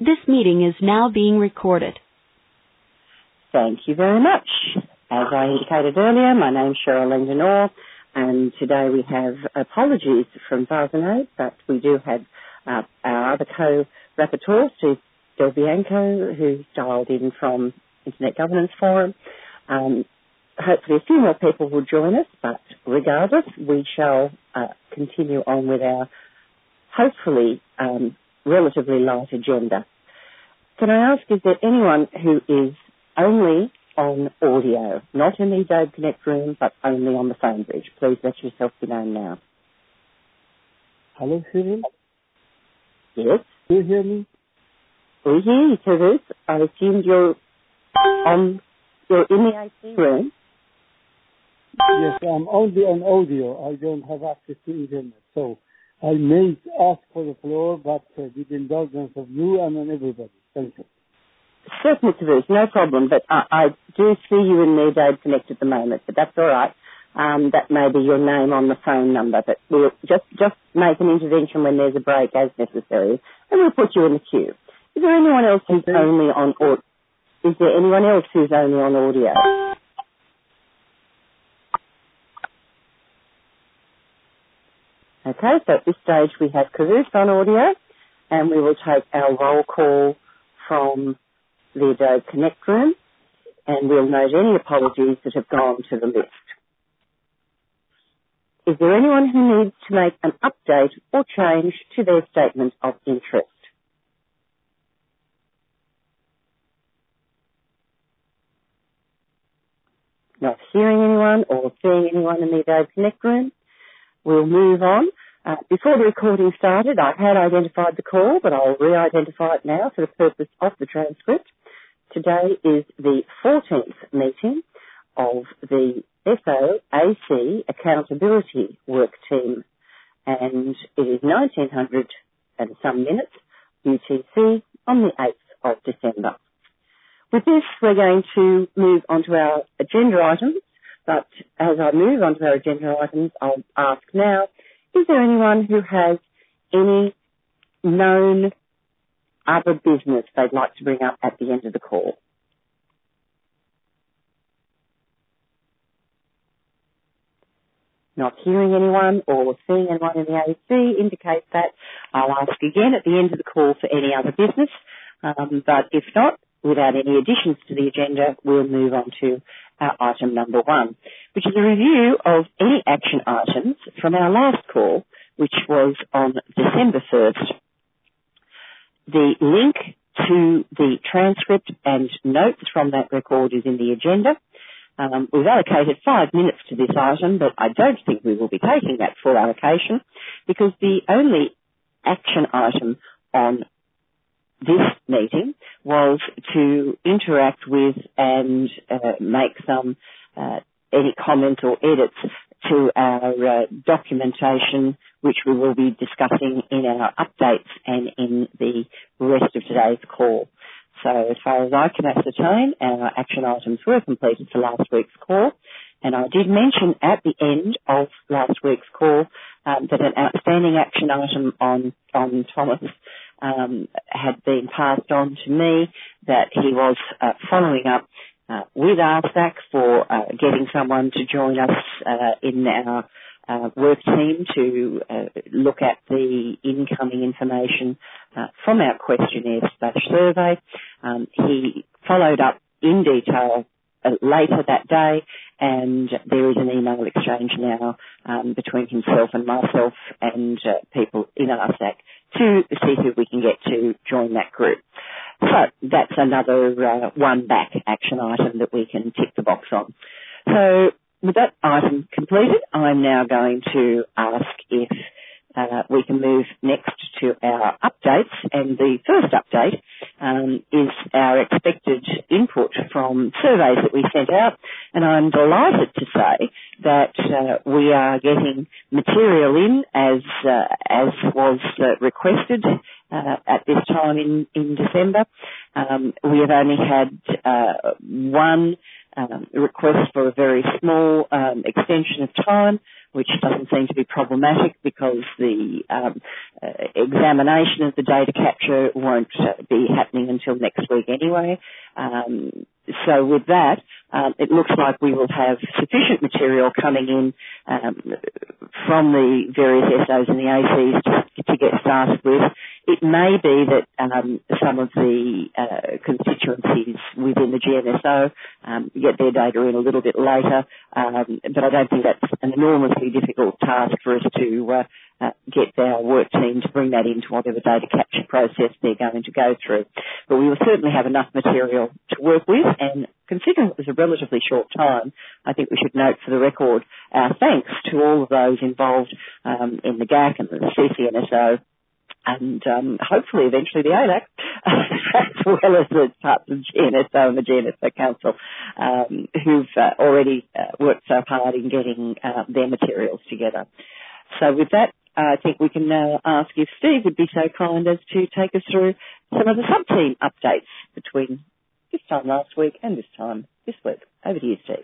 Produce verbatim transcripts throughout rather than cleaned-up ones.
This meeting is now being recorded. Thank you very much. As I indicated earlier, my name's Cheryl Langdon-Orr, and today we have apologies from Varzanade, but we do have uh, our other co-rapporteur, Steve Del Bianco, who's dialed in from Internet Governance Forum. Um, hopefully a few more people will join us, but regardless, we shall uh, continue on with our hopefully um, relatively light agenda. Can I ask, is there anyone who is only on audio, not in the Adobe Connect room, but only on the phone bridge? Please let yourself be known now. Hello, Cyril? Yes? Do you hear me? We hear you, Teresa. I assumed you're on, you're in the A C room. Yes, I'm only on audio. I don't have access to internet. So I may ask for the floor, but uh, with the indulgence of you and on everybody. Thank you. Certainly, Teresa, no problem. But I, I do see you in the Adobe Connect at the moment, but that's all right. Um, that may be your name on the phone number, but we'll just, just make an intervention when there's a break as necessary, and we'll put you in the queue. Is there anyone else who's okay. only on audio? Is there anyone else who's only on audio? Okay, so at this stage we have Carouse on audio, and we will take our roll call from the Adobe Connect room, and we'll note any apologies that have gone to the list. Is there anyone who needs to make an update or change to their statement of interest? Not hearing anyone or seeing anyone in the Adobe Connect room? We'll move on. Uh, before the recording started, I had identified the call, but I'll re-identify it now for the purpose of the transcript. Today is the fourteenth meeting of the S O A C Accountability Work Team, and it is nineteen hundred and some minutes U T C on the eighth of December. With this, we're going to move on to our agenda items, but as I move on to our agenda items, I'll ask now, is there anyone who has any known other business they'd like to bring up at the end of the call? Not hearing anyone or seeing anyone in the A C indicates that. I'll ask again at the end of the call for any other business, um, but if not, without any additions to the agenda, we'll move on to our item number one, which is a review of any action items from our last call, which was on December first. The link to the transcript and notes from that record is in the agenda. Um, we've allocated five minutes to this item, but I don't think we will be taking that full allocation because the only action item on this meeting was to interact with and uh, make some uh, any comments or edits to our uh, documentation, which we will be discussing in our updates and in the rest of today's call. So as far as I can ascertain, our action items were completed for last week's call, and I did mention at the end of last week's call um, that an outstanding action item on, on Thomas um, had been passed on to me, that he was uh, following up uh, with R S A C for uh, getting someone to join us uh, in our Uh, work team to uh, look at the incoming information uh, from our questionnaire slash survey. Um, he followed up in detail uh, later that day, and there is an email exchange now um, between himself and myself and uh, people in R S A C to see who we can get to join that group. So that's another uh, one back action item that we can tick the box on. So with that item completed, I'm now going to ask if uh, we can move next to our updates. And the first update um, is our expected input from surveys that we sent out. And I'm delighted to say that uh, we are getting material in as uh, as was uh, requested uh, at this time in, in December. Um, we have only had uh, one Um, request for a very small um, extension of time which doesn't seem to be problematic because the um, uh, examination of the data capture won't uh, be happening until next week anyway. Um, so with that, um, it looks like we will have sufficient material coming in um, from the various S Os and the A Cs to, to get started with. It may be that um, some of the uh, constituencies within the G N S O um, get their data in a little bit later, um, but I don't think that's an enormously difficult task for us to uh, uh, get our work team to bring that into whatever data capture process they're going to go through. But we will certainly have enough material to work with, and considering it was a relatively short time, I think we should note for the record our thanks to all of those involved um, in the G A C and the C C N S O, and um, hopefully eventually the A L A C, as well as the parts of G N S O and the G N S O Council, um, who've uh, already uh, worked so hard in getting uh, their materials together. So with that, I think we can now ask if Steve would be so kind as to take us through some of the sub-team updates between this time last week and this time this week. Over to you, Steve.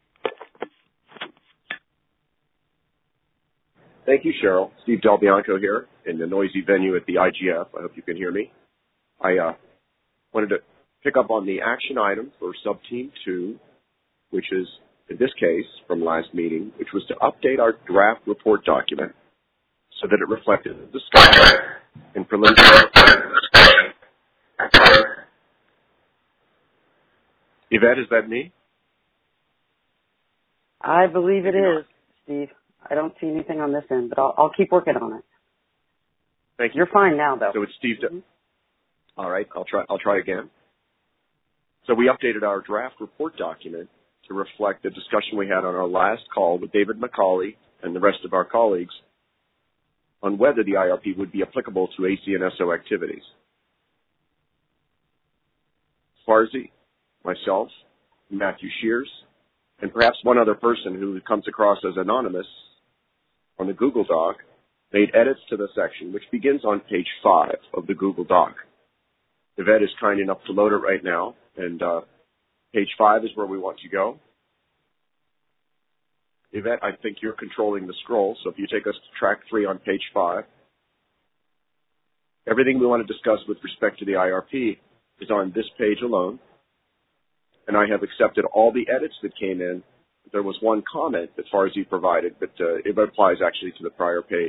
Thank you, Cheryl. Steve Del Bianco here in the noisy venue at the I G F. I hope you can hear me. I uh, wanted to pick up on the action item for sub-team two, which is, in this case, from last meeting, which was to update our draft report document so that it reflected the discussion in preliminary. Yvette, is that me? I believe it is, Steve. I don't see anything on this end, but I'll, I'll keep working on it. Thank you. You're fine now, though. So it's Steve. De- All right, I'll try. I'll try again. So we updated our draft report document to reflect the discussion we had on our last call with David McCauley and the rest of our colleagues on whether the I R P would be applicable to A C N S O activities. Farzi, myself, Matthew Shears, and perhaps one other person who comes across as anonymous on the Google Doc made edits to the section, which begins on page five of the Google Doc. Yvette is kind enough to load it right now, and uh, page five is where we want to go. Yvette, I think you're controlling the scroll, so if you take us to track three on page five. Everything we want to discuss with respect to the I R P is on this page alone, and I have accepted all the edits that came in. There was one comment that Farzi provided, but uh, it applies actually to the prior page.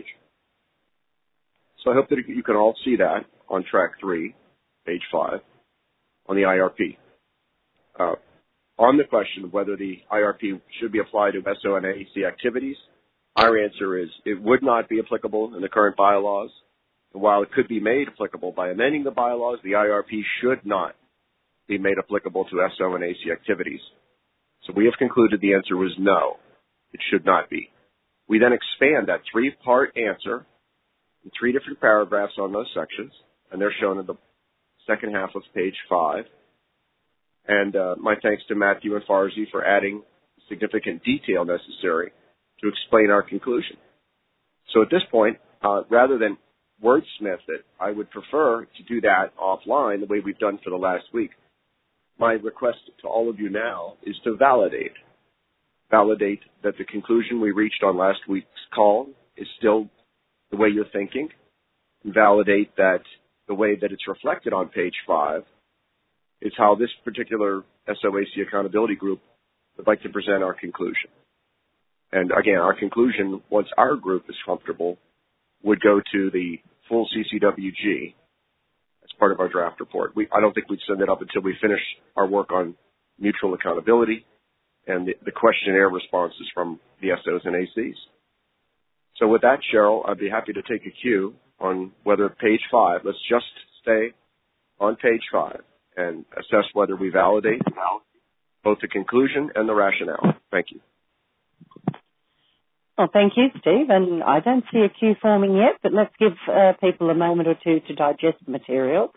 So I hope that you can all see that on track three, page five, on the I R P. Uh, on the question of whether the I R P should be applied to S O and A C activities, our answer is it would not be applicable in the current bylaws. And while it could be made applicable by amending the bylaws, the I R P should not be made applicable to S O and A C activities. So we have concluded the answer was no, it should not be. We then expand that three-part answer in three different paragraphs on those sections, and they're shown in the second half of page five. And uh, my thanks to Matthew and Farzi for adding significant detail necessary to explain our conclusion. So at this point, uh, rather than wordsmith it, I would prefer to do that offline the way we've done for the last week. My request to all of you now is to validate. Validate that the conclusion we reached on last week's call is still the way you're thinking. And validate that the way that it's reflected on page five is how this particular S O A C accountability group would like to present our conclusion. And again, our conclusion, once our group is comfortable, would go to the full C C W G as part of our draft report. We, I don't think we'd send it up until we finish our work on mutual accountability and the, the questionnaire responses from the S Os and A Cs. So with that, Cheryl, I'd be happy to take a cue on whether page five, let's just stay on page five and assess whether we validate both the conclusion and the rationale. Thank you. Well, thank you, Steve. And I don't see a queue forming yet, but let's give uh, people a moment or two to digest the material.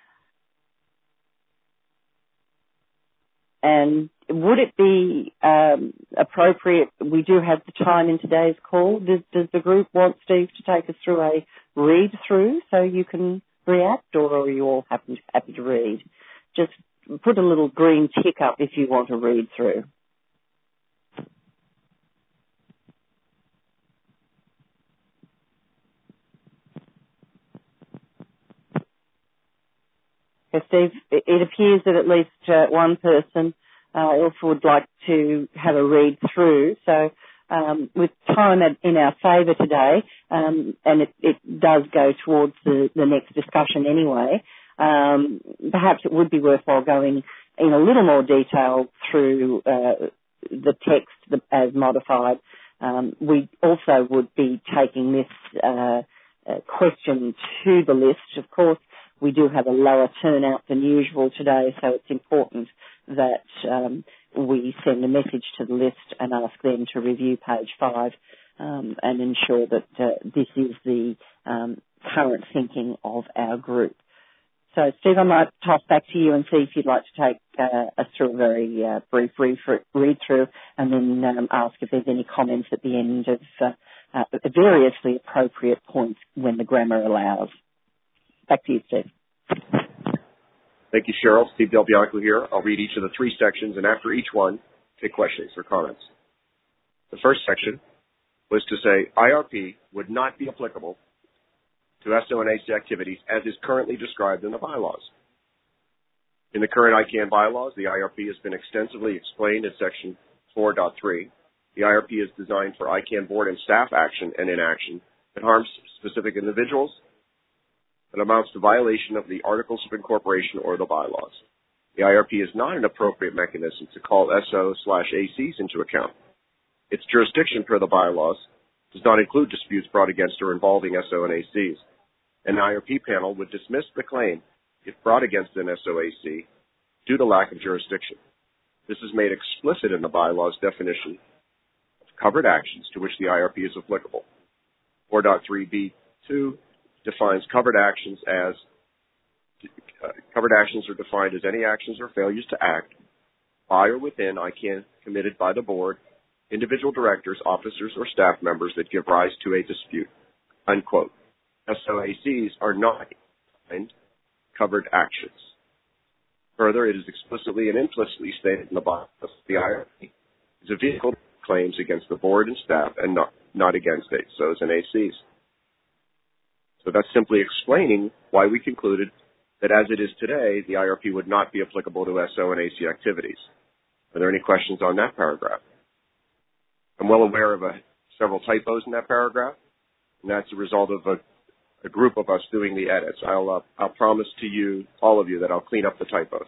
And would it be um, appropriate, we do have the time in today's call, does, does the group want Steve to take us through a read-through so you can react, or are you all happy, happy to read? Just put a little green tick up if you want to read through. Okay, Steve, it, it appears that at least uh, one person uh, also would like to have a read through. So um, with time at, in our favour today, um, and it, it does go towards the, the next discussion anyway, um, perhaps it would be worthwhile going in a little more detail through uh, the text as modified. Um, we also would be taking this uh, uh, question to the list. Of course, we do have a lower turnout than usual today, so it's important that um, we send a message to the list and ask them to review page five um, and ensure that uh, this is the um, current thinking of our group. So, Steve, I might toss back to you and see if you'd like to take uh, us through a very uh, brief read-through and then um, ask if there's any comments at the end of uh, uh, variously appropriate points when the grammar allows. Back to you, Steve. Thank you, Cheryl. Steve Del Bianco here. I'll read each of the three sections, and after each one, take questions or comments. The first section was to say I R P would not be applicable to S O and A C activities as is currently described in the bylaws. In the current I CANN bylaws, the I R P has been extensively explained in section four point three. The I R P is designed for I CANN board and staff action and inaction that harms specific individuals that amounts to violation of the Articles of Incorporation or the bylaws. The I R P is not an appropriate mechanism to call S O slash A Cs into account. Its jurisdiction per the bylaws does not include disputes brought against or involving S O and A Cs. An I R P panel would dismiss the claim if brought against an S O A C due to lack of jurisdiction. This is made explicit in the bylaws definition of covered actions to which the I R P is applicable. four point three B two defines covered actions as uh, covered actions are defined as any actions or failures to act by or within I CANN committed by the board, individual directors, officers, or staff members that give rise to a dispute, unquote. S O A Cs are not defined covered actions. Further, it is explicitly and implicitly stated in the bylaws that the I R P is a vehicle that claims against the board and staff and not, not against S Os and A Cs. So that's simply explaining why we concluded that as it is today, the I R P would not be applicable to S O and A C activities. Are there any questions on that paragraph? I'm well aware of a, several typos in that paragraph, and that's a result of a, a group of us doing the edits. I'll, uh, I'll promise to you, all of you, that I'll clean up the typos.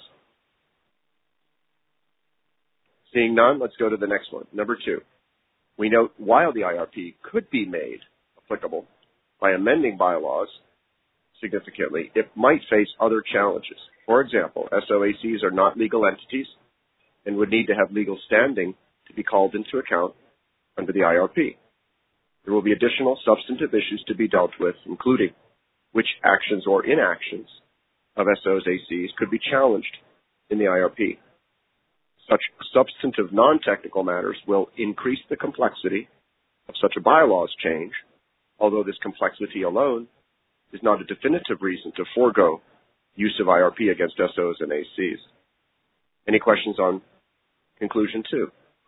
Seeing none, let's go to the next one. Number two, we note while the I R P could be made applicable by amending bylaws significantly, it might face other challenges. For example, S O A Cs are not legal entities and would need to have legal standing to be called into account under the I R P. There will be additional substantive issues to be dealt with, including which actions or inactions of S Os A Cs could be challenged in the I R P. Such substantive non-technical matters will increase the complexity of such a bylaws change, although this complexity alone is not a definitive reason to forego use of I R P against S Os and A Cs. Any questions on conclusion two?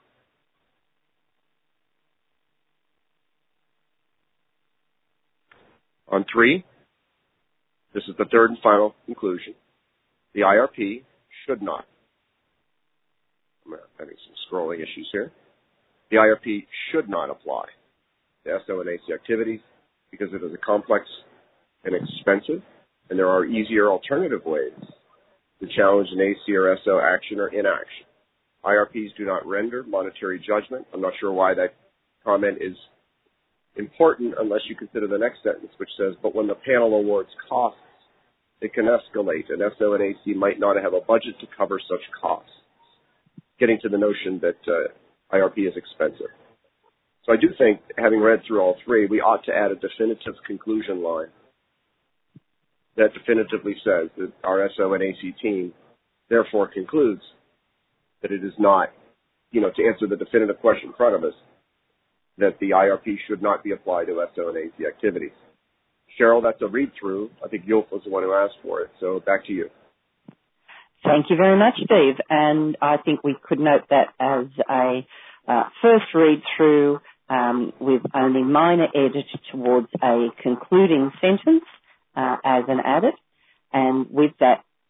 On three, this is the third and final conclusion. The I R P should not. I'm having some scrolling issues here. The I R P should not apply to S O and A C activities because it is a complex and expensive, and there are easier alternative ways to challenge an A C or S O action or inaction. I R Ps do not render monetary judgment. I'm not sure why that comment is important unless you consider the next sentence, which says, but when the panel awards costs, it can escalate. An S O and A C might not have a budget to cover such costs, getting to the notion that uh, I R P is expensive. So I do think, having read through all three, we ought to add a definitive conclusion line that definitively says that our S O and A C team therefore concludes that it is not, you know, to answer the definitive question in front of us, that the I R P should not be applied to S O and A C activities. Cheryl, that's a read-through. I think Yulf was the one who asked for it, so back to you. Thank you very much, Steve. And I think we could note that as a uh, first read-through um, with only minor edit towards a concluding sentence uh, as an added. And with that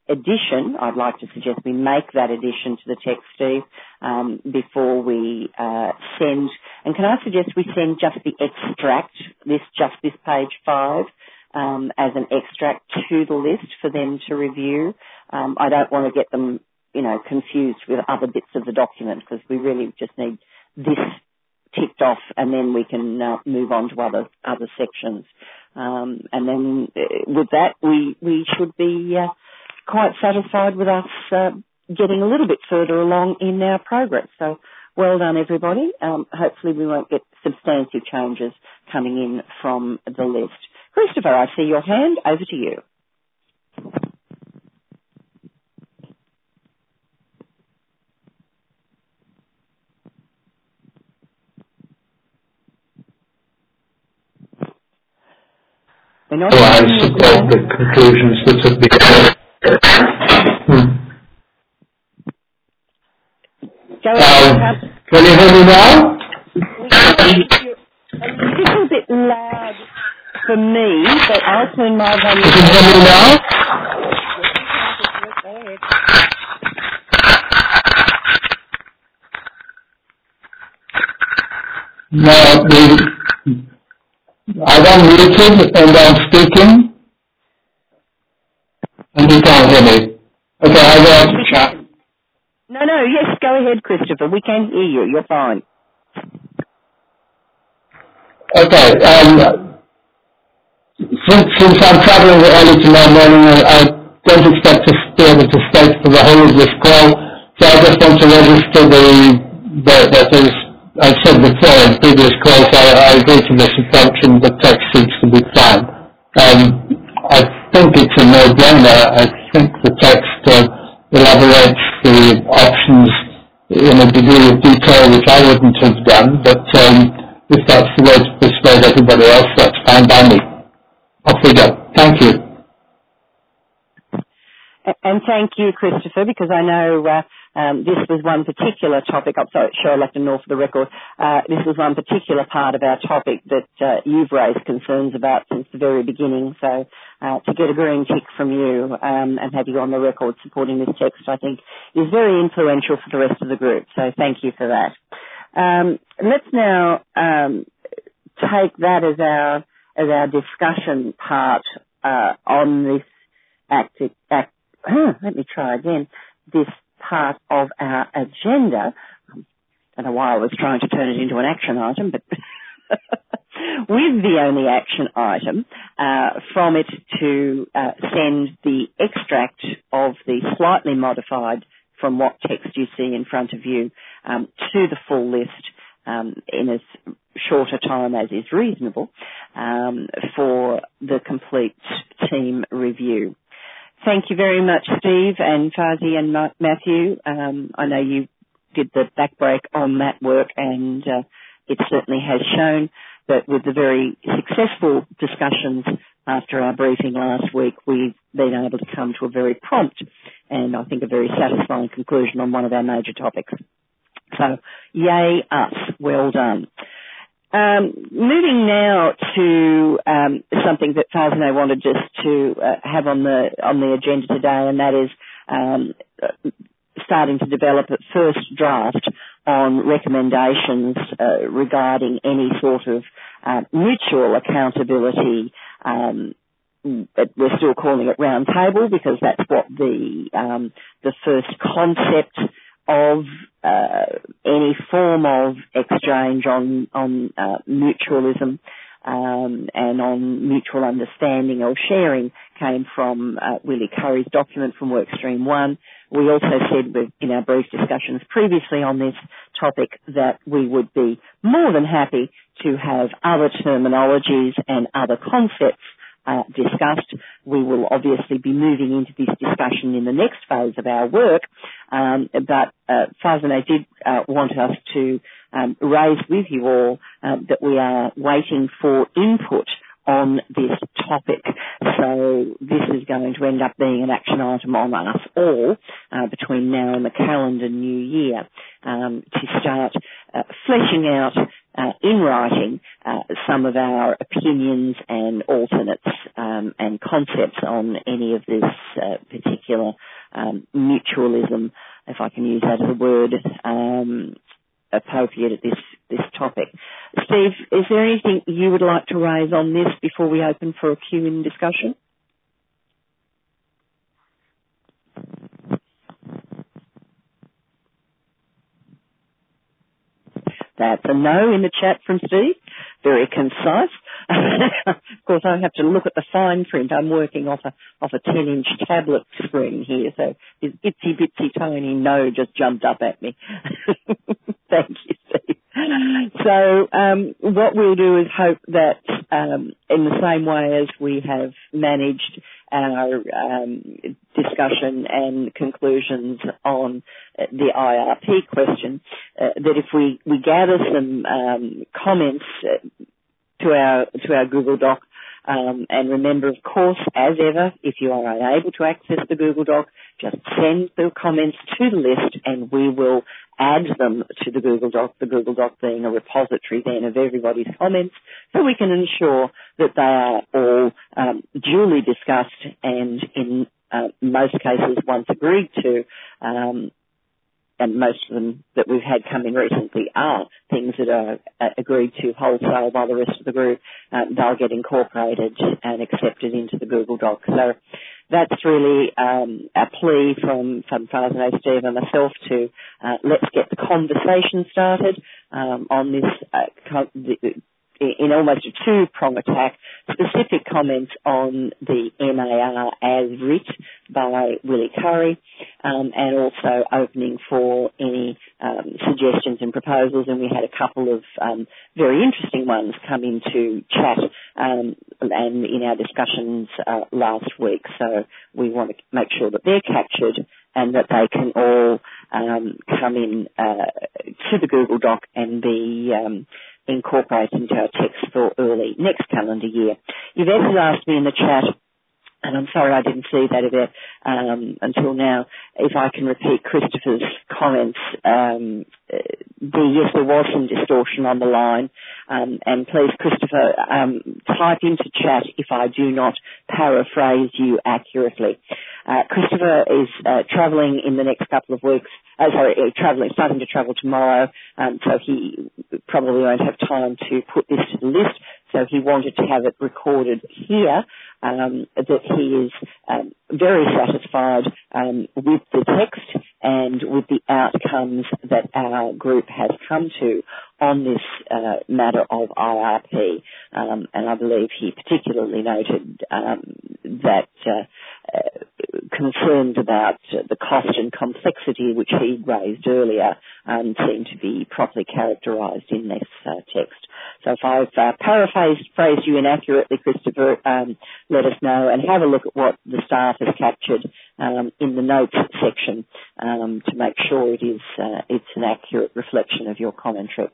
addition, I'd like to suggest we make that addition to the text, Steve, um, before we uh, send. And can I suggest we send just the extract, this just this page five, um, as an extract to the list for them to review. Um, I don't want to get them, you know, confused with other bits of the document, because we really just need this ticked off, and then we can uh, move on to other other sections. Um, and then uh, with that, we we should be uh, quite satisfied with us uh, getting a little bit further along in our progress. So well done, everybody. Um, hopefully we won't get substantive changes coming in from the list. Christopher, I see your hand. Over to you. Well, I support the conclusions that have been hmm. um, Can you hear me now? A little bit loud for me, but I'll turn my volume. You can hear me now? No, the, I'm unmuted and I'm speaking, and you can't hear me. Okay, I will chat. No, no, yes, go ahead, Christopher. We can hear you. You're fine. Okay, um, since, since I'm travelling early tomorrow morning, I, I don't expect to be able to stay for the whole of this call, so I just want to register the, the that is, I said before in previous calls, I, I agree to this assumption. The text seems to be fine. Um, I think it's a no-brainer. I think the text uh, elaborates the options in a degree of detail which I wouldn't have done, but um, if that's the way to persuade everybody else, that's fine by me. Off we go. Thank you. And thank you, Christopher, because I know uh, um, this was one particular topic. I'm sorry, sure, I'll have to know for the record. Uh, this was one particular part of our topic that uh, you've raised concerns about since the very beginning. So uh, to get a green tick from you um, and have you on the record supporting this text, I think, is very influential for the rest of the group. So thank you for that. Um, let's now um, take that as our as our discussion part uh, on this act. act let me try again, this part of our agenda. I don't know why I was trying to turn it into an action item, but with the only action item, uh, from it to uh, send the extract of the slightly modified from what text you see in front of you um, to the full list um, in as short a time as is reasonable um, for the complete team review. Thank you very much, Steve and Fazi and Matthew. Um, I know you did the backbreak on that work, and uh, it certainly has shown that with the very successful discussions after our briefing last week, we've been able to come to a very prompt and I think a very satisfying conclusion on one of our major topics. So, yay us. Well done. Um, moving now to um, something that Faz and I wanted just to uh, have on the on the agenda today, and that is um, starting to develop a first draft on recommendations uh, regarding any sort of uh, mutual accountability. Um, but we're still calling it round table because that's what the um, the first concept of uh, any form of exchange on on uh, mutualism um, and on mutual understanding or sharing came from uh, Willie Curry's document from Workstream one. We also said in our brief discussions previously on this topic that we would be more than happy to have other terminologies and other concepts Uh, discussed. We will obviously be moving into this discussion in the next phase of our work, um, but uh, Fazane did uh, want us to um, raise with you all uh, that we are waiting for input on this topic. So this is going to end up being an action item on us all uh, between now and the calendar new year um, to start uh, fleshing out uh, in writing uh, some of our opinions and alternates um, and concepts on any of this uh, particular um, mutualism, if I can use that as a word, um, appropriate at this, this topic. Steve, is there anything you would like to raise on this before we open for a Q and A discussion? That's a no in the chat from Steve. Very concise. Of course, I have to look at the fine print. I'm working off a off a ten-inch tablet screen here, so his itsy bitsy tiny no just jumped up at me. Thank you, Steve. So um, what we'll do is hope that um, in the same way as we have managed our um, discussion and conclusions on the I R P question, uh, that if we, we gather some um, comments uh, to our to our Google Doc, um, and remember, of course, as ever, if you are unable to access the Google Doc, just send the comments to the list and we will add them to the Google Doc, the Google Doc being a repository then of everybody's comments, so we can ensure that they are all um, duly discussed and in uh, most cases once agreed to, um, and most of them that we've had come in recently are things that are uh, agreed to wholesale by the rest of the group. Uh, they'll get incorporated and accepted into the Google Doc. So that's really um, a plea from, from Father Steve and myself to uh, let's get the conversation started um, on this uh, co- the, in almost a two-prong attack, specific comments on the M A R as writ by Willie Curry, um, and also opening for any um, suggestions and proposals. And we had a couple of um, very interesting ones come into chat um, and in our discussions uh, last week. So we want to make sure that they're captured and that they can all um, come in uh, to the Google Doc and be um, incorporated into our text for early next calendar year. Yvette has asked me in the chat, and I'm sorry I didn't see that Yvette um, until now, if I can repeat Christopher's comments. Um, the, yes, there was some distortion on the line, um, and please, Christopher, um, type into chat if I do not paraphrase you accurately. Uh, Christopher is uh, travelling in the next couple of weeks. Uh, sorry, uh, travelling, starting to travel tomorrow, um, so he probably won't have time to put this to the list. So he wanted to have it recorded here, um, that he is um, very satisfied um, with the text and with the outcomes that our group has come to on this uh, matter of I R P. Um, and I believe he particularly noted um, that uh, uh, concerns about uh, the cost and complexity which he raised earlier um, seem to be properly characterised in this uh, text. So if I've uh, paraphrased phrased you inaccurately, Christopher, um, let us know and have a look at what the staff has captured um, in the notes section um, to make sure it is uh, it's an accurate reflection of your commentary.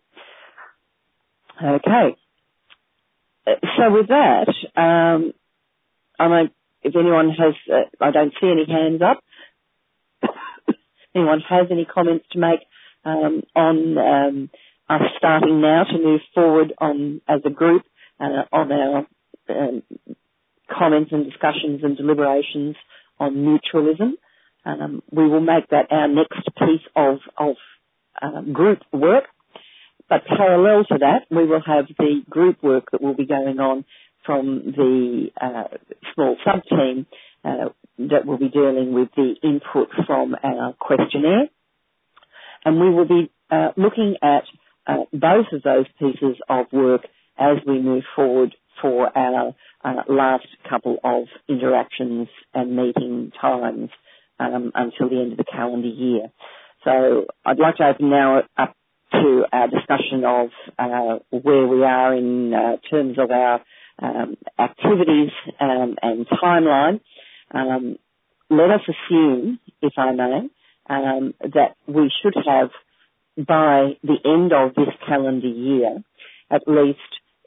Okay. So with that, um, I don't, if anyone has, uh, I don't see any hands up. Anyone has any comments to make um, on um, us starting now to move forward on as a group uh, on our um, comments and discussions and deliberations on mutualism. Um, we will make that our next piece of, of uh, group work. But parallel to that, we will have the group work that will be going on from the uh, small sub-team uh, that will be dealing with the input from our questionnaire. And we will be uh, looking at uh, both of those pieces of work as we move forward for our uh, last couple of interactions and meeting times um, until the end of the calendar year. So I'd like to open now up to our discussion of uh, where we are in uh, terms of our um, activities um, and timeline. Um, let us assume, if I may, um, that we should have, by the end of this calendar year, at least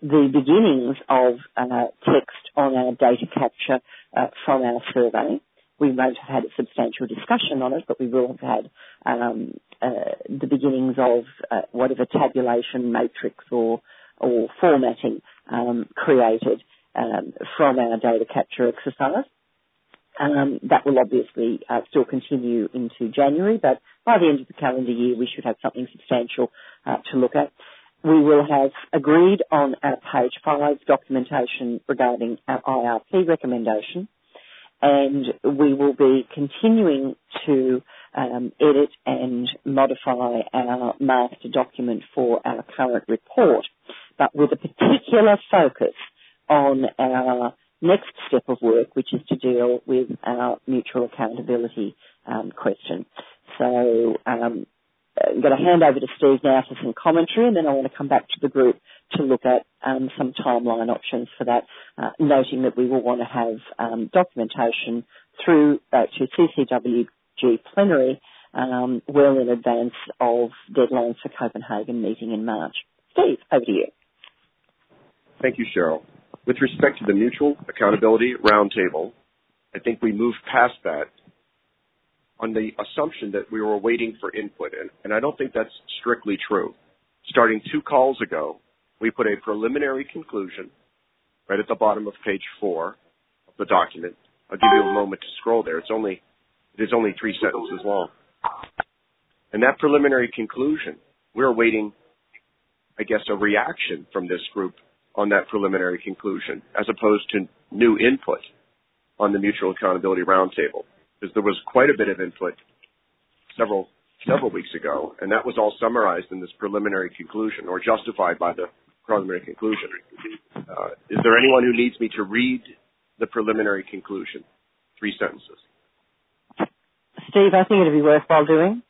the beginnings of uh, text on our data capture uh, from our survey. We won't have had a substantial discussion on it, but we will have had um, uh, the beginnings of uh, whatever tabulation matrix or or formatting um, created um, from our data capture exercise. Um, that will obviously uh, still continue into January, but by the end of the calendar year, we should have something substantial uh, to look at. We will have agreed on our page five documentation regarding our I R P recommendation, and we will be continuing to um, edit and modify our master document for our current report, but with a particular focus on our next step of work, which is to deal with our mutual accountability um, question. So um, I'm going to hand over to Steve now for some commentary, and then I want to come back to the group to look at um, some timeline options for that, uh, noting that we will want to have um, documentation through uh, to C C W G plenary um, well in advance of deadlines for Copenhagen meeting in March. Steve, over to you. Thank you, Cheryl. With respect to the Mutual Accountability Roundtable, I think we moved past that on the assumption that we were waiting for input, and, and I don't think that's strictly true. Starting two calls ago, we put a preliminary conclusion right at the bottom of page four of the document. I'll give you a moment to scroll there. It's only, it is only three sentences long. And that preliminary conclusion, we're awaiting, I guess, a reaction from this group on that preliminary conclusion, as opposed to new input on the Mutual Accountability Roundtable, because there was quite a bit of input several several weeks ago, and that was all summarized in this preliminary conclusion, or justified by the preliminary conclusion. Uh, is there anyone who needs me to read the preliminary conclusion? Three sentences. Steve, I think it'd be worthwhile doing.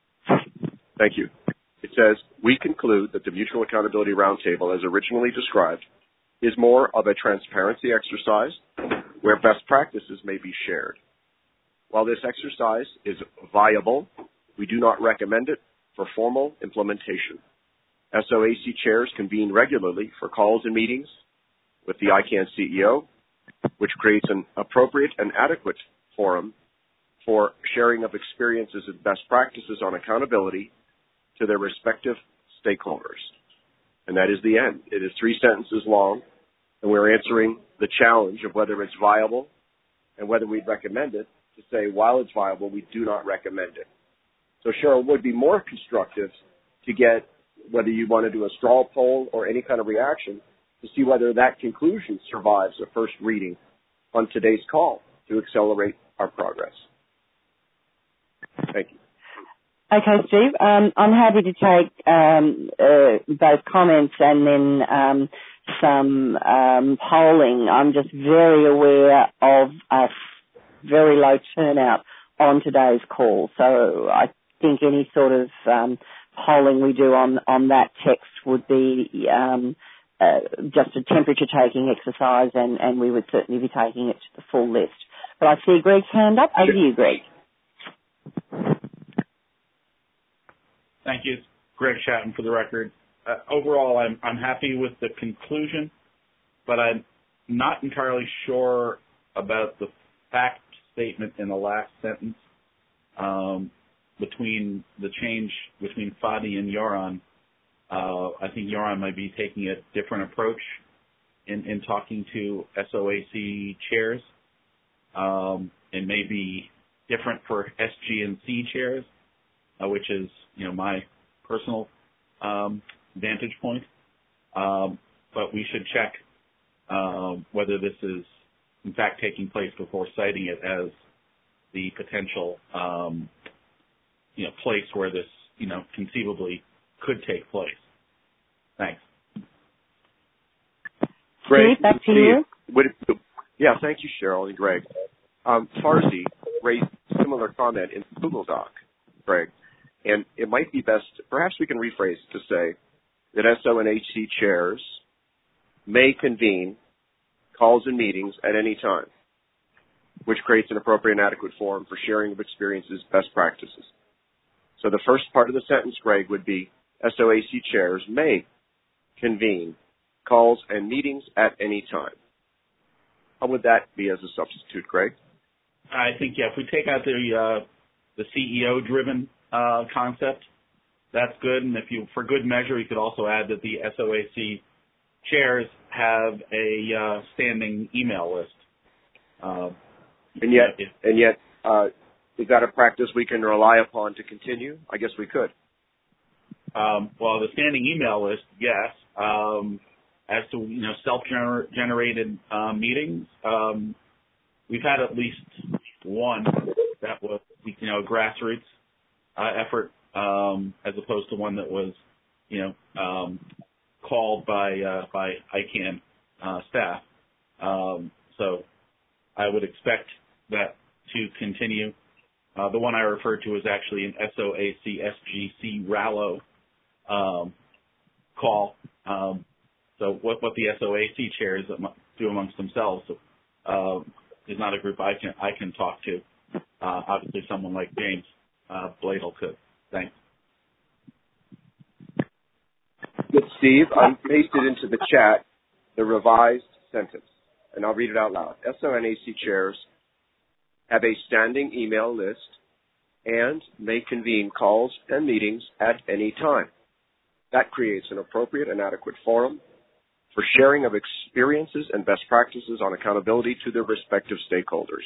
Thank you. It says, we conclude that the Mutual Accountability Roundtable, as originally described, is more of a transparency exercise where best practices may be shared. While this exercise is viable, we do not recommend it for formal implementation. S O A C chairs convene regularly for calls and meetings with the I CANN C E O, which creates an appropriate and adequate forum for sharing of experiences and best practices on accountability to their respective stakeholders. And that is the end. It is three sentences long, and we're answering the challenge of whether it's viable and whether we'd recommend it, to say, while it's viable, we do not recommend it. So, Cheryl, it would be more constructive to get, whether you want to do a straw poll or any kind of reaction, to see whether that conclusion survives a first reading on today's call to accelerate our progress. Thank you. Okay, Steve. Um, I'm happy to take um, uh, both comments and then um, some um, polling. I'm just very aware of a very low turnout on today's call, so I think any sort of um, polling we do on, on that text would be um, uh, just a temperature-taking exercise, and, and we would certainly be taking it to the full list. But I see Greg's hand up. Over to you, Greg. Thank you. Greg Shatton for the record. Uh, overall, I'm, I'm happy with the conclusion, but I'm not entirely sure about the fact statement in the last sentence um, between the change between Fadi and Joran. Uh, I think Joran might be taking a different approach in, in talking to S O A C chairs. Um, it may be different for S G and C chairs, uh, which is, you know, my personal um, vantage point. Um, but we should check uh, whether this is, in fact, taking place before citing it as the potential, um, you know, place where this, you know, conceivably could take place. Thanks. Greg, Steve, back to you. Would it, yeah, thank you, Cheryl and Greg. Um, Farsi raised a similar comment in Google Doc, Greg, and it might be best, perhaps we can rephrase to say that S O and H C chairs may convene calls and meetings at any time, which creates an appropriate and adequate forum for sharing of experiences, best practices. So the first part of the sentence, Greg, would be S O A C chairs may convene calls, and meetings at any time. How would that be as a substitute, Greg? I think, yeah, if we take out the uh, the C E O-driven uh, concept, that's good. And if you, for good measure, you could also add that the S O A C chairs have a uh, standing email list. Uh, and yet, if, and yet, uh, is that a practice we can rely upon to continue? I guess we could. Um, well, the standing email list, yes. Um, as to, you know, self-generated uh, meetings, um, we've had at least one that was, you know, a grassroots uh, effort, um, as opposed to one that was, you know, um, called by uh, by I CANN uh, staff. Um, so I would expect that to continue. Uh, the one I referred to is actually an S O A C S G C Rallo um, call. Um, so what, what the S O A C chairs do amongst themselves uh, is not a group I can I can talk to. Uh, obviously, someone like James uh, Bladel could. Thanks. Good, Steve. I pasted into the chat the revised sentence, and I'll read it out loud. S O N A C chairs have a standing email list and may convene calls and meetings at any time. That creates an appropriate and adequate forum for sharing of experiences and best practices on accountability to their respective stakeholders.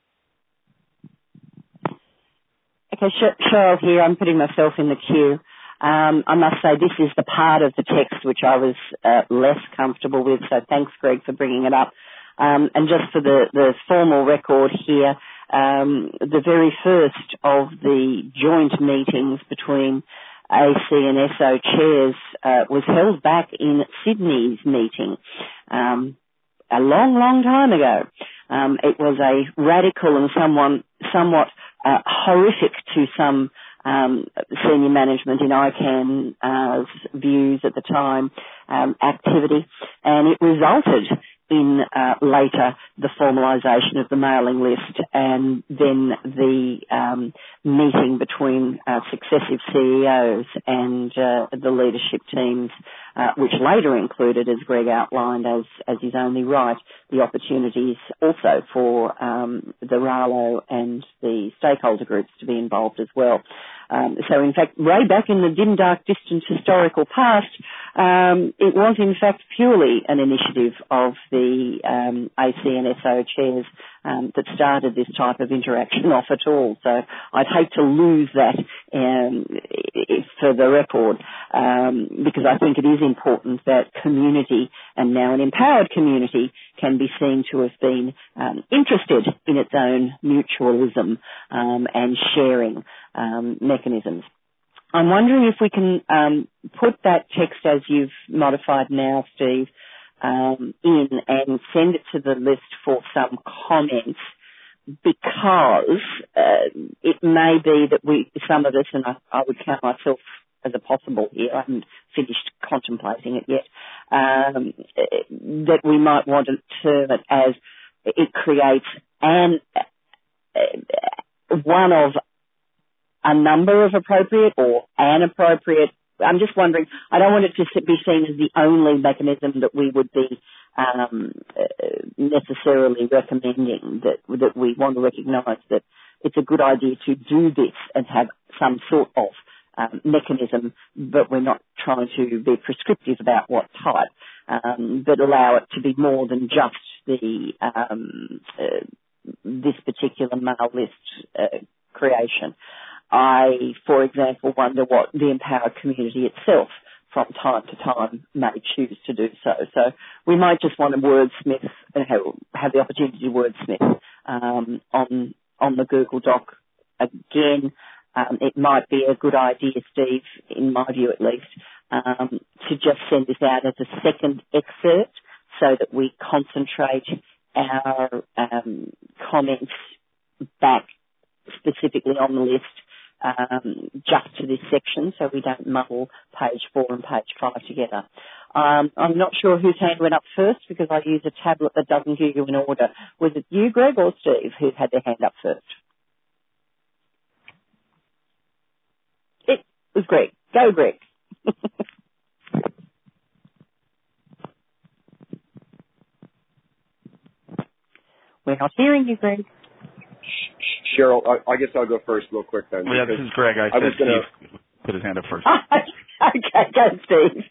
Okay, Cheryl here. I'm putting myself in the queue. Um, I must say this is the part of the text which I was uh, less comfortable with, so thanks, Greg, for bringing it up. Um, and just for the, the formal record here, um, the very first of the joint meetings between A C and S O chairs uh, was held back in Sydney's meeting um, a long, long time ago. Um, it was a radical and someone, somewhat uh, horrific to some um, senior management in I CANN's uh, views at the time, um, activity, and it resulted in uh, later the formalisation of the mailing list and then the um, meeting between uh, successive C E Os and uh, the leadership teams, uh, which later included, as Greg outlined, as, as is only right, the opportunities also for um, the Rallo and the stakeholder groups to be involved as well. Um, so, in fact, way back in the dim, dark, distant historical past, um, it was, in fact, purely an initiative of the um, A C and S O chairs um, that started this type of interaction off at all. So I'd hate to lose that um, for the record, um, because I think it is important that community, and now an empowered community, can be seen to have been um, interested in its own mutualism um, and sharing um, mechanisms. I'm wondering if we can um, put that text as you've modified now, Steve, um, in and send it to the list for some comments, because uh, it may be that we, some of us, and I, I would count myself as a possible here, I haven't finished contemplating it yet, um, that we might want to term it as it creates an uh, one of a number of appropriate or an appropriate. I'm just wondering, I don't want it to be seen as the only mechanism that we would be um, uh, necessarily recommending, that that we want to recognise that it's a good idea to do this and have some sort of um, mechanism, but we're not trying to be prescriptive about what type, um, but allow it to be more than just the um, uh, this particular mail list uh, creation. I, for example, wonder what the empowered community itself from time to time may choose to do so. So we might just want to wordsmith, have, have the opportunity to wordsmith um, on on the Google Doc again. Um, it might be a good idea, Steve, in my view at least, um, to just send this out as a second excerpt so that we concentrate our um, comments back specifically on the list um, just to this section, so we don't muddle page four and page five together. Um, I'm not sure whose hand went up first because I use a tablet that doesn't give you an order. Was it you, Greg, or Steve, who had their hand up first? It was Greg. Go, Greg. We're not hearing you, Greg. Cheryl, I, I guess I'll go first real quick then. Well, yeah, this is Greg. I, I said was gonna... Steve put his hand up first. Okay, go, Steve.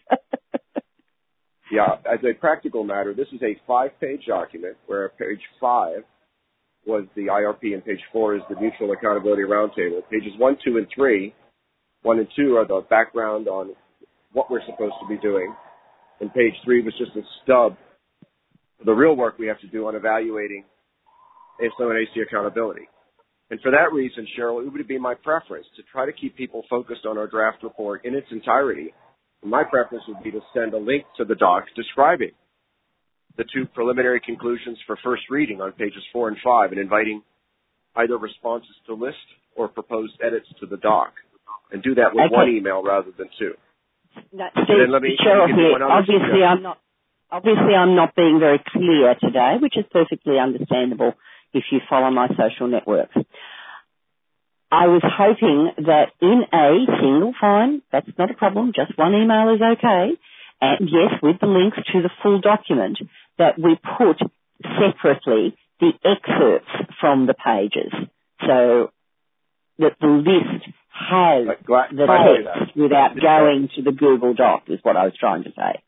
Yeah, as a practical matter, this is a five-page document where page five was the I R P and page four is the Mutual Accountability Roundtable. Pages one, two, and three, one and two are the background on what we're supposed to be doing, and page three was just a stub for the real work we have to do on evaluating A S O and A C accountability. And for that reason, Cheryl, it would be my preference to try to keep people focused on our draft report in its entirety. And my preference would be to send a link to the docs describing the two preliminary conclusions for first reading on pages four and five and inviting either responses to list or proposed edits to the doc. And do that with okay. one email rather than two. No, Steve, let me, Cheryl let me here. Obviously, I'm not. Obviously, I'm not being very clear today, which is perfectly understandable if you follow my social networks. I was hoping that in a single, fine, that's not a problem, just one email is okay, and yes, with the links to the full document, that we put separately the excerpts from the pages, so that the list has glad, the glad text without going to the Google Doc, is what I was trying to say.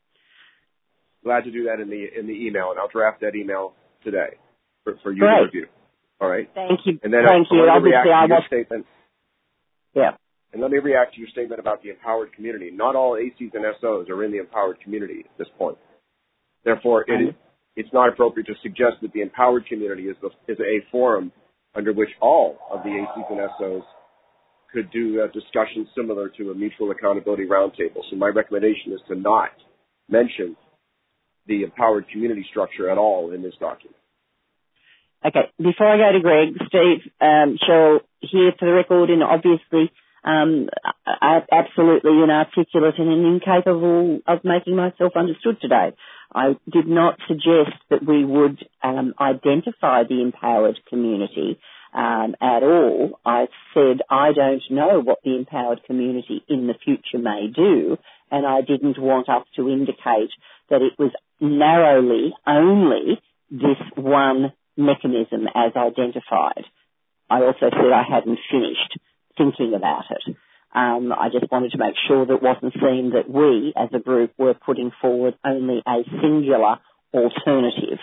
Glad to do that in the in the email, and I'll draft that email today for, for you Great. to review. All right. Thank you. And then Thank I, you. I Obviously, I to your was. Statement. Yeah. And let me react to your statement about the empowered community. Not all A Cs and S Os are in the empowered community at this point. Therefore, it is, it's not appropriate to suggest that the empowered community is, the, is a forum under which all of the A Cs and S Os could do a discussion similar to a mutual accountability roundtable. So my recommendation is to not mention the empowered community structure at all in this document. Okay, before I go to Greg, Steve, um, Cheryl, here for the record, and obviously um, I, absolutely inarticulate and incapable of making myself understood today. I did not suggest that we would um, identify the empowered community um, at all. I said I don't know what the empowered community in the future may do, and I didn't want us to indicate that it was narrowly only this one mechanism as identified. I also said I hadn't finished thinking about it. Um, I just wanted to make sure that it wasn't seen that we, as a group, were putting forward only a singular alternative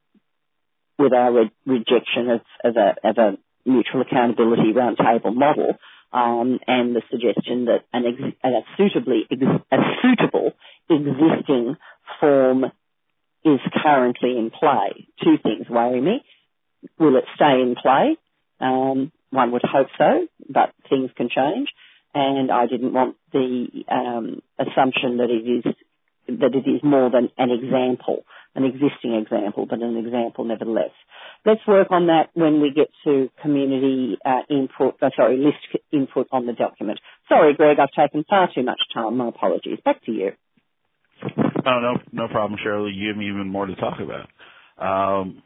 with our re- rejection of, of, a, of a mutual accountability roundtable model, um, and the suggestion that an ex- a suitably ex- a suitable existing form is currently in play. Two things worry me. Will it stay in play? Um, one would hope so, but things can change. And I didn't want the um, assumption that it is that it is more than an example, an existing example, but an example nevertheless. Let's work on that when we get to community uh, input, uh, sorry, list input on the document. Sorry, Greg, I've taken far too much time. My apologies. Back to you. Oh, no, no problem, Shirley. You give me even more to talk about. Um,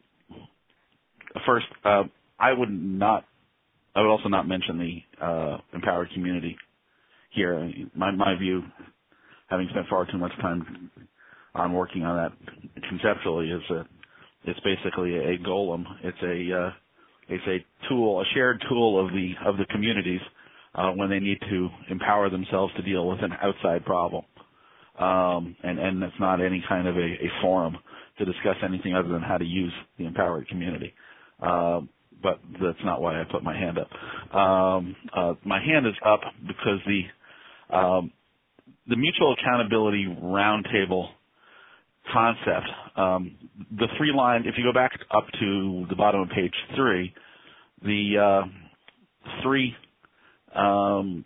first, uh, I would not, I would also not mention the uh, empowered community here. My, my view, having spent far too much time on working on that conceptually, is that it's basically a golem. It's a, uh, it's a tool, a shared tool of the of the communities uh, when they need to empower themselves to deal with an outside problem. Um, and, and it's not any kind of a, a forum to discuss anything other than how to use the empowered community. Uh, but that's not why I put my hand up. Um, uh, my hand is up because the um, the mutual accountability roundtable concept, um, the three line, if you go back up to the bottom of page three, the uh, three um,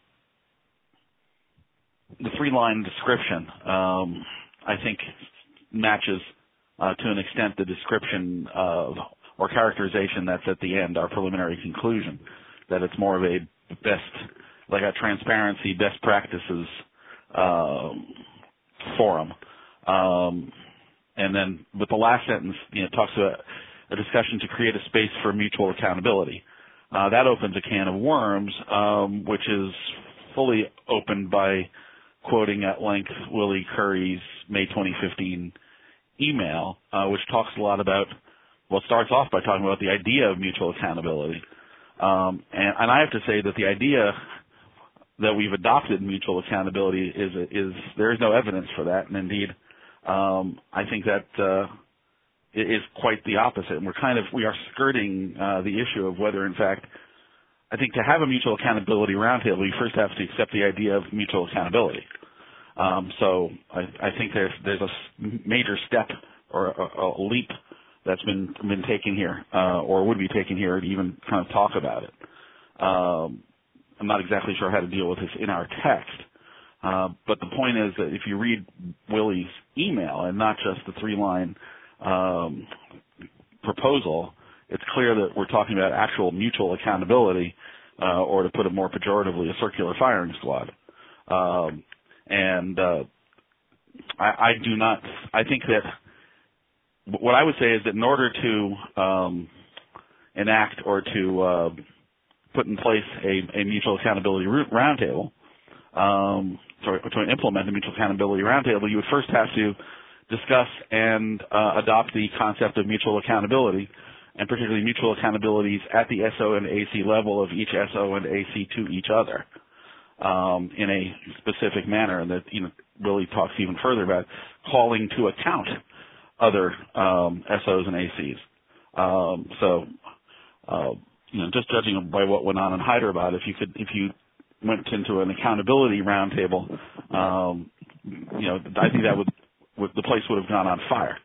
the three-line description, um, I think, matches uh, to an extent the description of or characterization that's at the end, our preliminary conclusion, that it's more of a best, like a transparency, best practices um, forum. Um, and then with the last sentence, you know, it talks about a discussion to create a space for mutual accountability. Uh, that opens a can of worms, um, which is fully opened by quoting at length Willie Curry's May twenty fifteen email, uh, which talks a lot about well, starts off by talking about the idea of mutual accountability. Um, and, and I have to say that the idea that we've adopted mutual accountability is, is there is no evidence for that. And indeed, um, I think that uh, is quite the opposite. And we're kind of, we are skirting uh, the issue of whether, in fact, I think to have a mutual accountability roundtable, you first have to accept the idea of mutual accountability. Um, so I, I think there's there's a major step or a, a leap that's been been taken here, uh, or would be taken here to even kind of talk about it. Um, I'm not exactly sure how to deal with this in our text, uh, but the point is that if you read Willie's email and not just the three-line um, proposal, it's clear that we're talking about actual mutual accountability, uh, or to put it more pejoratively, a circular firing squad. Um, and uh, I, I do not. I think that what I would say is that in order to um, enact or to uh, put in place a, a mutual accountability roundtable, um, sorry, to implement a mutual accountability roundtable, you would first have to discuss and uh, adopt the concept of mutual accountability, and particularly mutual accountabilities at the S O and A C level of each S O and A C to each other um, in a specific manner. And that, you know, Willie talks even further about calling to account other um, S Os and A Cs. Um, so, uh, you know, just judging by what went on in Hyderabad, if you could, if you went into an accountability roundtable, um, you know, I think that would, would the place would have gone on fire.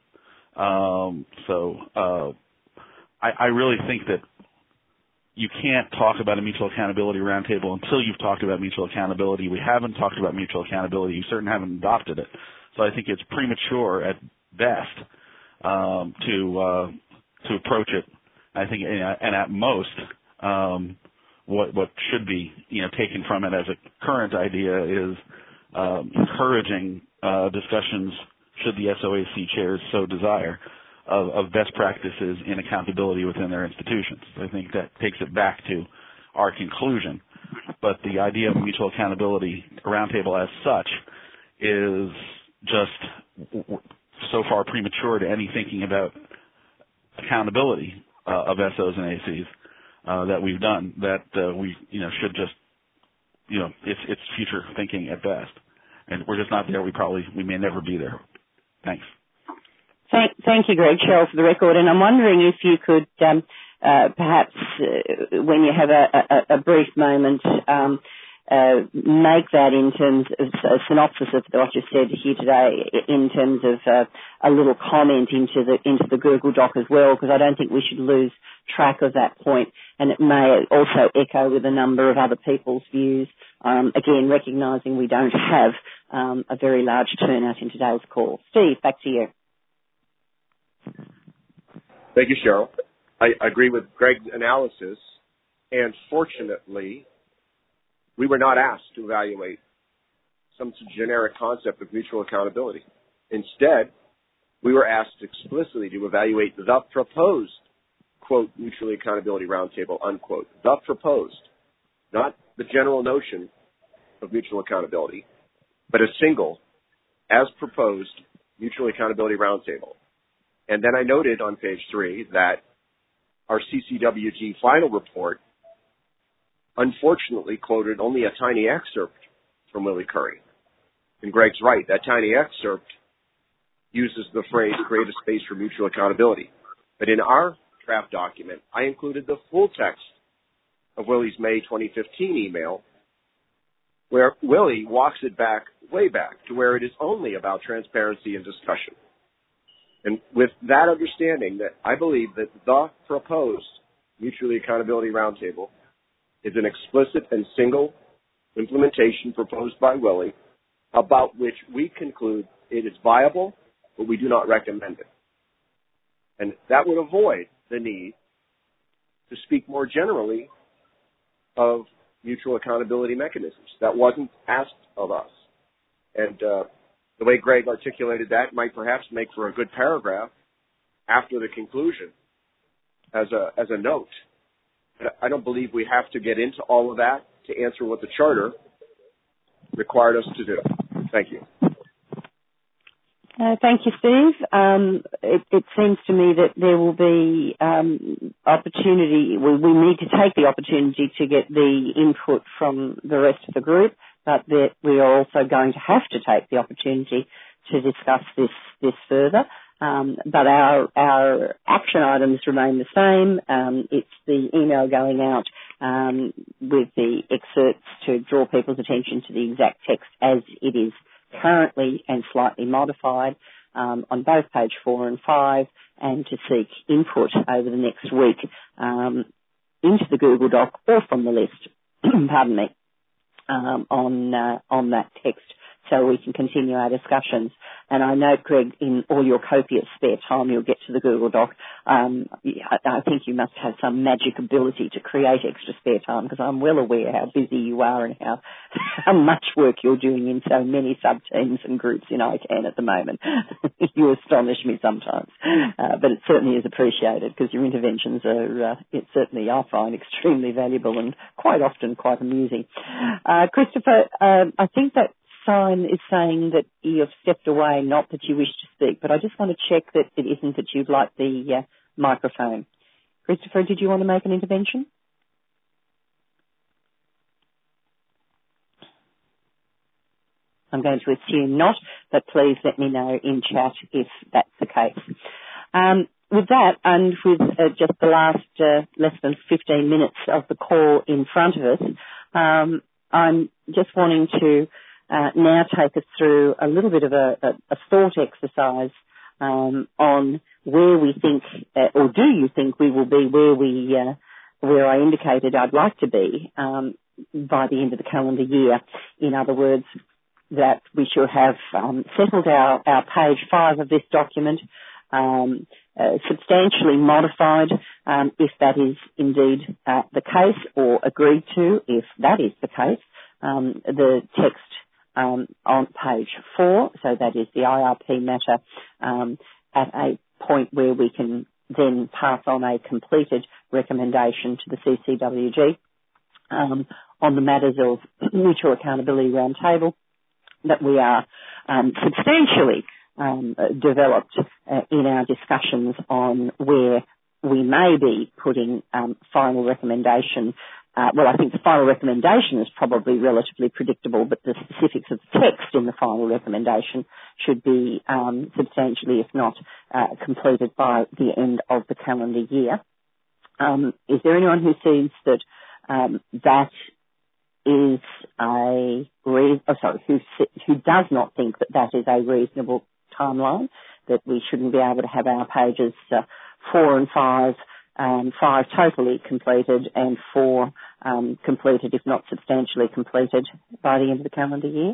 Um, so. Uh, I, I really think that you can't talk about a mutual accountability roundtable until you've talked about mutual accountability. We haven't talked about mutual accountability. You certainly haven't adopted it. So I think it's premature at best um, to uh, to approach it. I think, and at most, um, what what should be you know taken from it as a current idea is um, encouraging uh, discussions, should the S O A C chairs so desire, Of, of best practices in accountability within their institutions. I think that takes it back to our conclusion. But the idea of mutual accountability roundtable as such is just so far premature to any thinking about accountability uh, of S Os and A Cs uh, that we've done that uh, we you know should just you know it's it's future thinking at best, and we're just not there. We probably we may never be there. Thanks. Thank, thank you, Greg, Cheryl, for the record. And I'm wondering if you could um, uh, perhaps, uh, when you have a, a, a brief moment, um, uh, make that in terms of a synopsis of what you said here today, in terms of uh, a little comment into the into the Google Doc as well, because I don't think we should lose track of that point, and it may also echo with a number of other people's views. Um, again, recognising we don't have um, a very large turnout in today's call. Steve, back to you. Thank you, Cheryl. I agree with Greg's analysis, and fortunately, we were not asked to evaluate some generic concept of mutual accountability. Instead, we were asked explicitly to evaluate the proposed, quote, mutual accountability roundtable, unquote, the proposed, not the general notion of mutual accountability, but a single, as proposed, mutual accountability roundtable. And then I noted on page three that our C C W G final report unfortunately quoted only a tiny excerpt from Willie Curry. And Greg's right, that tiny excerpt uses the phrase create a space for mutual accountability. But in our draft document, I included the full text of Willie's May twenty fifteen email, where Willie walks it back, way back, to where it is only about transparency and discussion. And with that understanding, that I believe that the proposed mutually accountability roundtable is an explicit and single implementation proposed by Willie, about which we conclude it is viable, but we do not recommend it. And that would avoid the need to speak more generally of mutual accountability mechanisms. That wasn't asked of us. And uh, the way Greg articulated that might perhaps make for a good paragraph after the conclusion as a as a note. But I don't believe we have to get into all of that to answer what the Charter required us to do. Thank you. Uh, thank you, Steve. Um, it, it seems to me that there will be um, opportunity. We, we need to take the opportunity to get the input from the rest of the group, but that we are also going to have to take the opportunity to discuss this this further. Um, but our our action items remain the same. Um, it's the email going out um, with the excerpts to draw people's attention to the exact text as it is currently and slightly modified um, on both page four and five, and to seek input over the next week um, into the Google Doc or from the list, pardon me, um, on uh, on that text, so we can continue our discussions. And I know, Greg, in all your copious spare time you'll get to the Google Doc, um, I think you must have some magic ability to create extra spare time, because I'm well aware how busy you are and how, how much work you're doing in so many sub-teams and groups in I CAN at the moment. You astonish me sometimes. Uh, but it certainly is appreciated, because your interventions are, uh, it certainly I find extremely valuable and quite often quite amusing. Uh, Christopher, uh, I think that sign is saying that you've stepped away, not that you wish to speak, but I just want to check that it isn't that you'd like the uh, microphone. Christopher, did you want to make an intervention? I'm going to assume not, but please let me know in chat if that's the case. Um, with that, and with uh, just the last uh, less than fifteen minutes of the call in front of us, um, I'm just wanting to Uh, now take us through a little bit of a, a, a thought exercise um, on where we think, uh, or do you think we will be where we, uh, where I indicated I'd like to be um, by the end of the calendar year. In other words, that we should have um, settled our, our page five of this document, um, uh, substantially modified um, if that is indeed uh, the case, or agreed to if that is the case. Um, the text Um, on page four, so that is the I R P matter, um, at a point where we can then pass on a completed recommendation to the C C W G um, on the matters of Mutual Accountability Roundtable that we are um, substantially um, developed uh, in our discussions on where we may be putting um, final recommendation. Uh, well, I think the final recommendation is probably relatively predictable, but the specifics of the text in the final recommendation should be um, substantially, if not uh, completed by the end of the calendar year. Um, is there anyone who sees that um, that is a re- oh, sorry, who who does not think that that is a reasonable timeline, that we shouldn't be able to have our pages uh, four and five, um, five totally completed and four um, completed, if not substantially completed, by the end of the calendar year?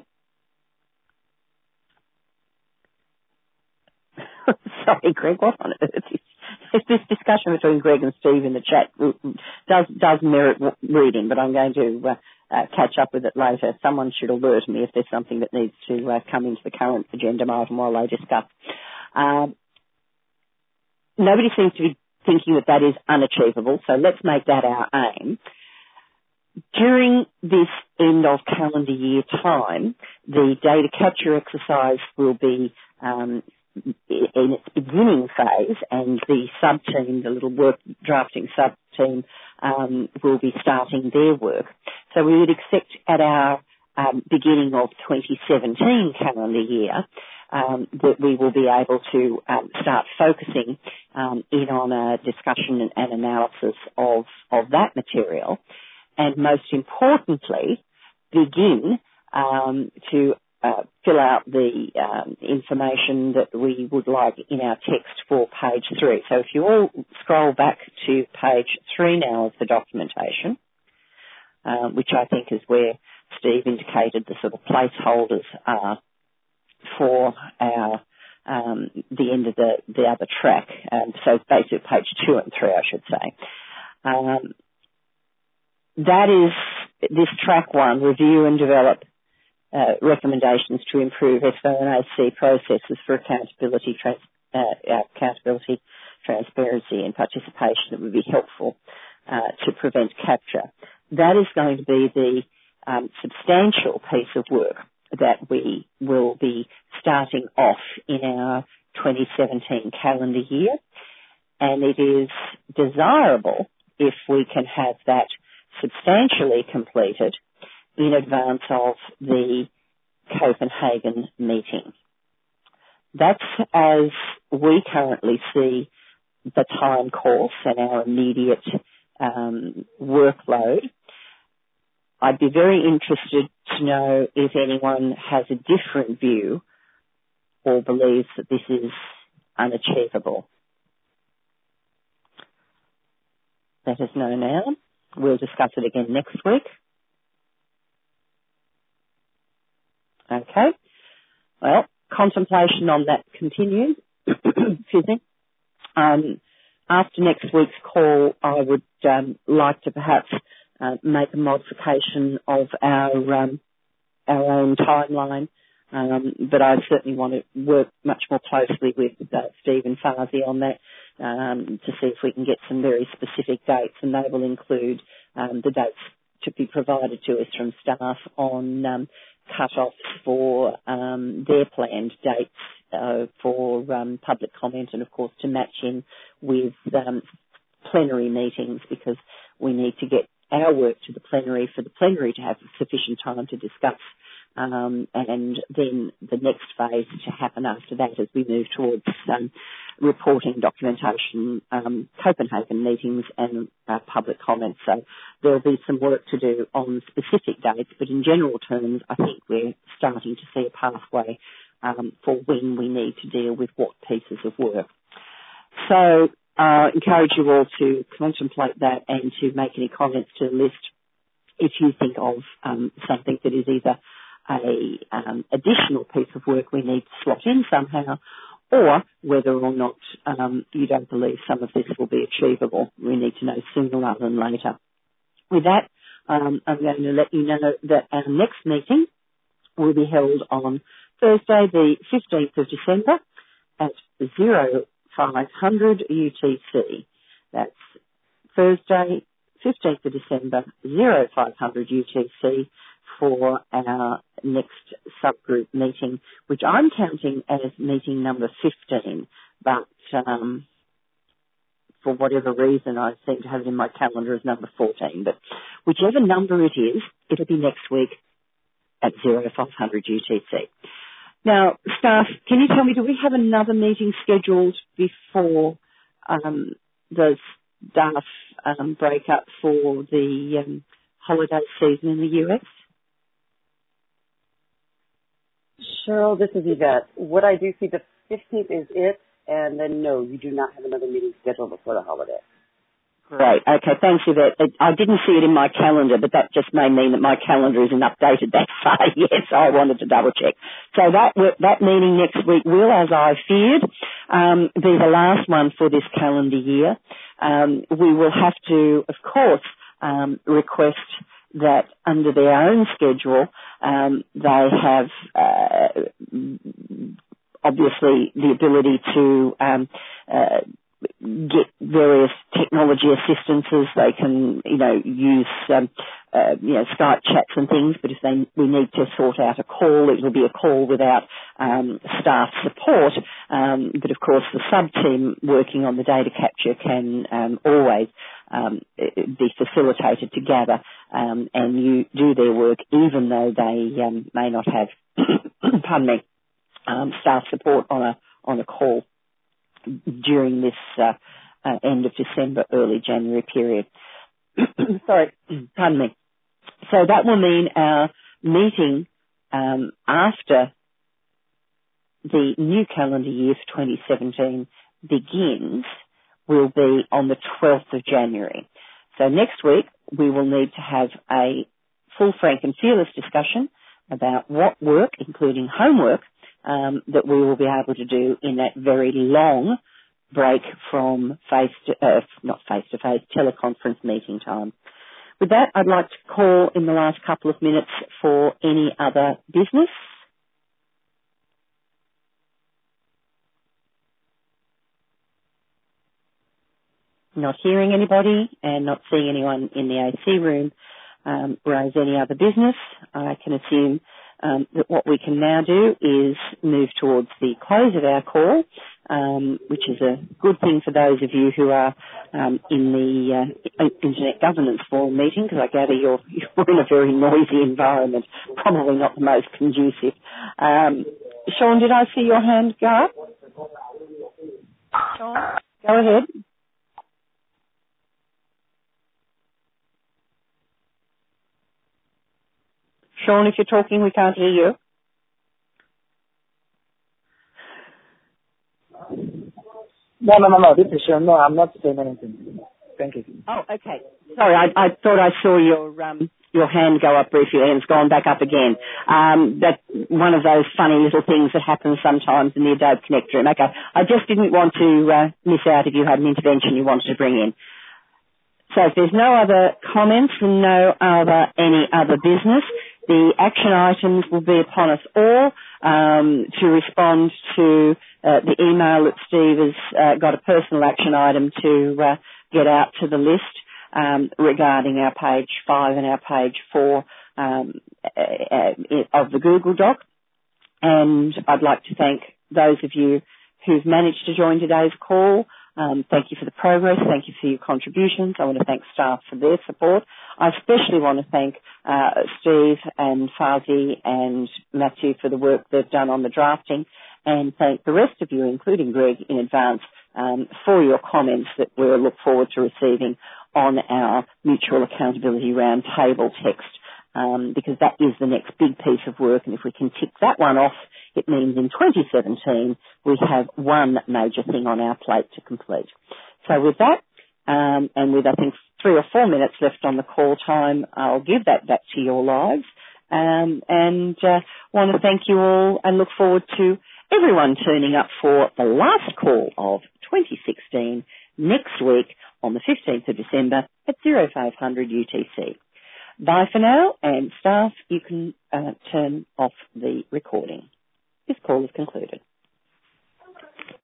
Sorry, Greg, what on earth is this discussion between Greg and Steve in the chat does does merit reading, but I'm going to uh, uh, catch up with it later. Someone should alert me if there's something that needs to uh, come into the current agenda item while I discuss. Um, nobody seems to be thinking that that is unachievable, so let's make that our aim. During this end of calendar year time, the data capture exercise will be um, in its beginning phase, and the sub-team, the little work drafting sub-team, um, will be starting their work. So we would expect at our um, beginning of twenty seventeen calendar year um, that we will be able to um, start focusing um, in on a discussion and, and analysis of, of that material, and most importantly, begin um, to Uh, fill out the um, information that we would like in our text for page three. So if you all scroll back to page three now of the documentation, uh, which I think is where Steve indicated the sort of placeholders are for our um, the end of the, the other track. Um, so basically page two and three, I should say. Um, that is this track one, review and develop Uh, recommendations to improve S O N A C processes for accountability, trans- uh, accountability, transparency and participation that would be helpful uh, to prevent capture. That is going to be the um, substantial piece of work that we will be starting off in our twenty seventeen calendar year, and it is desirable if we can have that substantially completed in advance of the Copenhagen meeting. That's as we currently see the time course and our immediate um, workload. I'd be very interested to know if anyone has a different view or believes that this is unachievable. Let us know now. We'll discuss it again next week. Okay. Well, contemplation on that continues. Excuse me. Um, after next week's call, I would um, like to perhaps uh, make a modification of our um, our own timeline, um, but I certainly want to work much more closely with uh, Stephen Farsi on that um, to see if we can get some very specific dates, and they will include um, the dates to be provided to us from staff on um, cut-offs for um, their planned dates uh, for um, public comment, and of course to match in with um, plenary meetings, because we need to get our work to the plenary for the plenary to have sufficient time to discuss, um, and then the next phase to happen after that as we move towards um, reporting, documentation, um, Copenhagen meetings and uh, public comments. So there'll be some work to do on specific dates, but in general terms, I think we're starting to see a pathway um, for when we need to deal with what pieces of work. So I uh, encourage you all to contemplate that and to make any comments to the list if you think of um, something that is either a um, additional piece of work we need to slot in somehow, or whether or not um, you don't believe some of this will be achievable. We need to know sooner rather than later. With that, um, I'm going to let you know that our next meeting will be held on Thursday, the fifteenth of December at zero five hundred U T C. That's Thursday, fifteenth of December, zero five hundred U T C for our next subgroup meeting, which I'm counting as meeting number fifteen, but um, for whatever reason I seem to have it in my calendar as number fourteen. But whichever number it is, it'll be next week at zero five hundred U T C. Now, staff, can you tell me, do we have another meeting scheduled before um, the staff um, break up for the um, holiday season in the U S? Cheryl, this is Yvette. What I do see, the fifteenth is it, and then no, you do not have another meeting scheduled before the holiday. Great. Okay, thanks, Yvette. I didn't see it in my calendar, but that just may mean that my calendar isn't updated that far yet, so I wanted to double check. So that that meeting next week will, as I feared, um, be the last one for this calendar year. Um, we will have to, of course, um, request that under their own schedule, um, they have uh, obviously the ability to um, uh, get various technology assistances. They can, you know, use, um, uh, you know, Skype chats and things, but if they, we need to sort out a call, it will be a call without um, staff support. Um, but of course, the sub-team working on the data capture can um, always um, be facilitated to gather um, and you do their work, even though they um, may not have, pardon me, um, staff support on a on a call during this uh, uh, end of December, early January period. Sorry, pardon me. So that will mean our meeting um, after the new calendar year for twenty seventeen begins will be on the twelfth of January. So next week we will need to have a full, frank and fearless discussion about what work, including homework, Um, that we will be able to do in that very long break from face to, uh, not face-to-face, teleconference meeting time. With that, I'd like to call in the last couple of minutes for any other business. Not hearing anybody and not seeing anyone in the A C room um, raise any other business. I can assume um, that what we can now do is move towards the close of our call, um, which is a good thing for those of you who are um, in the uh, Internet Governance Forum meeting, because I gather you're, you're in a very noisy environment, probably not the most conducive. Um, Sean, did I see your hand go up? Sean, go ahead. Sean, if you're talking, we can't hear you. No, no, no, no. This is Sean. No, I'm not saying anything. Thank you. Oh, okay. Sorry, I, I thought I saw your um, your hand go up briefly and it's gone back up again. Um, that's one of those funny little things that happens sometimes in the Adobe Connect room. Okay, I just didn't want to uh, miss out if you had an intervention you wanted to bring in. So if there's no other comments and no other any other business, the action items will be upon us all um, to respond to uh, the email that Steve has uh, got a personal action item to uh, get out to the list um, regarding our page five and our page four um, uh, of the Google Doc. And I'd like to thank those of you who've managed to join today's call. Um, thank you for the progress. Thank you for your contributions. I want to thank staff for their support. I especially want to thank uh, Steve and Fazi and Matthew for the work they've done on the drafting, and thank the rest of you, including Greg, in advance um, for your comments that we'll look forward to receiving on our Mutual Accountability Roundtable text. Um, because that is the next big piece of work, and if we can tick that one off, it means in twenty seventeen we have one major thing on our plate to complete. So with that, um, and with I think three or four minutes left on the call time, I'll give that back to your lives, um, and uh, want to thank you all and look forward to everyone turning up for the last call of twenty sixteen next week on the fifteenth of December at oh five hundred U T C. Bye for now, and staff, you can uh, turn off the recording. This call is concluded.